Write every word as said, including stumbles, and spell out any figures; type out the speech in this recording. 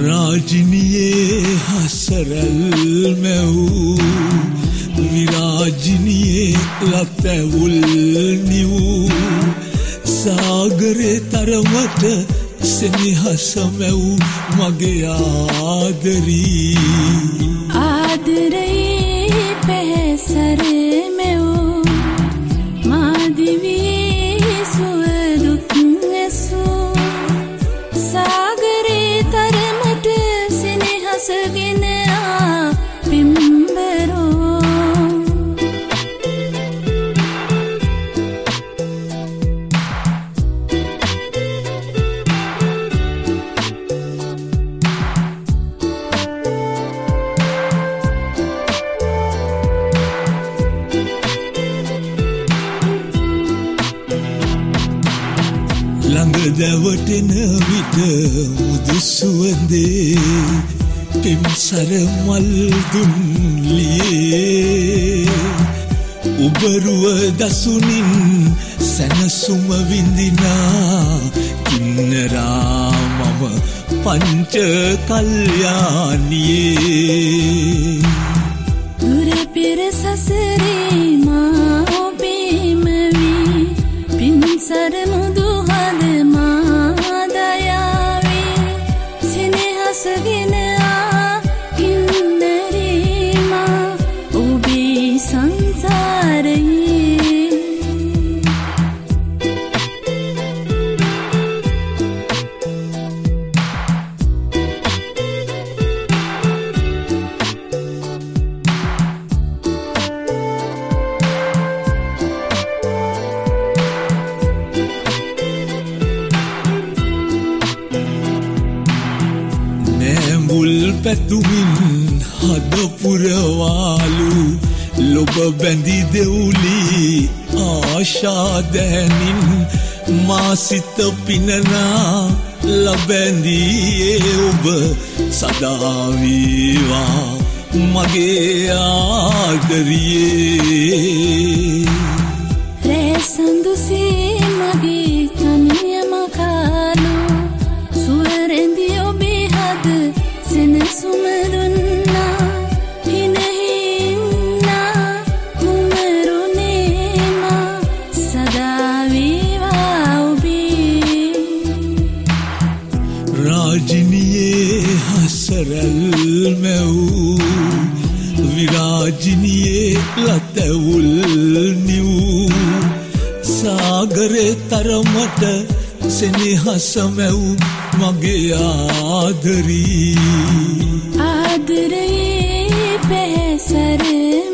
රාජිනියේ හසරල් මැවූ විරාජිනියේ ලතැවුල් නිවූ සාගරේ තරමට සෙනෙහස මැවූ මගේ ආදරී ආදරයේ පැසර මැවූ මාදිවියේ සුවදුක් ඇසූ සාගරේ තරමට සෙනෙහසගෙන ආ පිම්බරෝ ළඟ දැවටෙන විට මුදු සුවඳේ පිම්සර මල් දුන්ලියේ උබරුව දසුනින් සැනසුම විඳිනා කින්නරා මම පංච කල්යාණියේ දුර පෙර සසරේ මා ඔබේම වී පිම්සර මුදු හද මා දයාවේ සෙනෙහසගෙන ආ කින්නරේ මා ඔබේ සංසාරයේ මුල් පැතුමින් හද පුරවාලු ලොබ බැඳි දෙවුලි ආශා දැනින් මා සිත පිනනා ලබැඳියේ ඔබ සදා වේවා මගේ ආදරියේ රැසඳුසේ මගේ තනියම කාලු සුවරෙන්දි ඔබේ හද සෙනසුම දුන්නා හිනහින්නා කුමරුනේ මා සදා වේවා ඔබේ රාජිනියේ හසරල් මැවූ විරාජිනියේ ලතැවුල් නිවූ සාගරේ තරමට සෙනෙහස මැවූ මගේ ආදරී ආදරයේ පැසර